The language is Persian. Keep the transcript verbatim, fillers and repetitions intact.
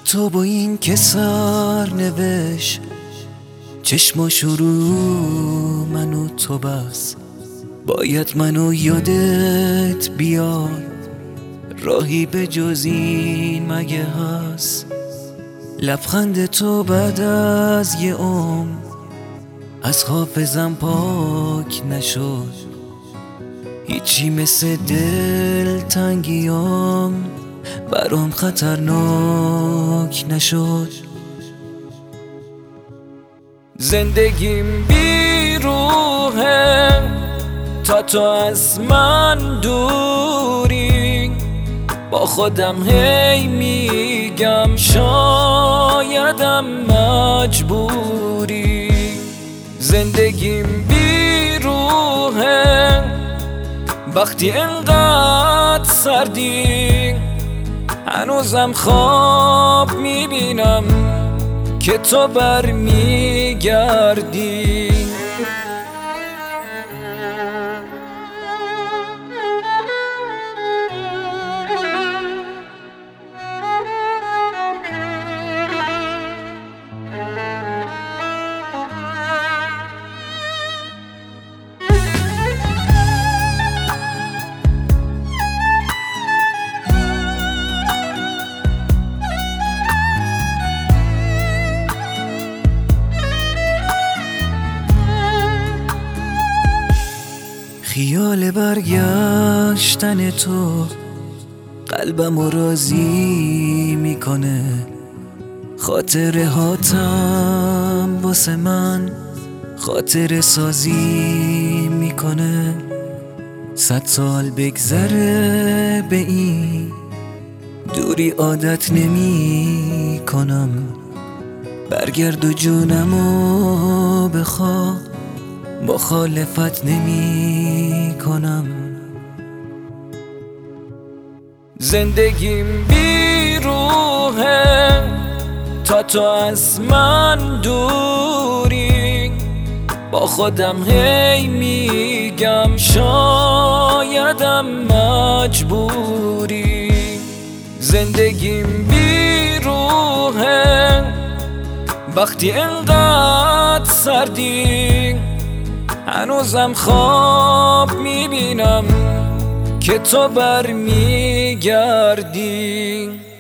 تو با این که سر نوشت چشماشو رو منو تو بس، باید منو یادت بیاد، راهی به جز این مگه هست؟ لبخند تو بعد از یه عمر از حافظم پاک نشد، هیچی مثل دل تنگیام برام خطرناک نشد. زندگیم بی روحه تا تو از من دوری، با خودم هی میگم شایدم مجبوری. زندگیم بی روحه وقتی انقدر سردی، هنوزم خواب میبینم که تو برمیگردی. خیال برگشتن تو قلبم راضی میکنه، خاطره هاتم واسه من خاطره سازی میکنه. صد سال بگذره به این دوری عادت نمی کنم، برگرد و جونمو بخوا مخالفت نمی کنم. زندگیم بی روحه تا تو از من دوری، با خودم هی میگم شایدم مجبوری. زندگیم بی روحه وقتی انقدر سردی، هنوزم خواب میبینم که تو برمیگردی.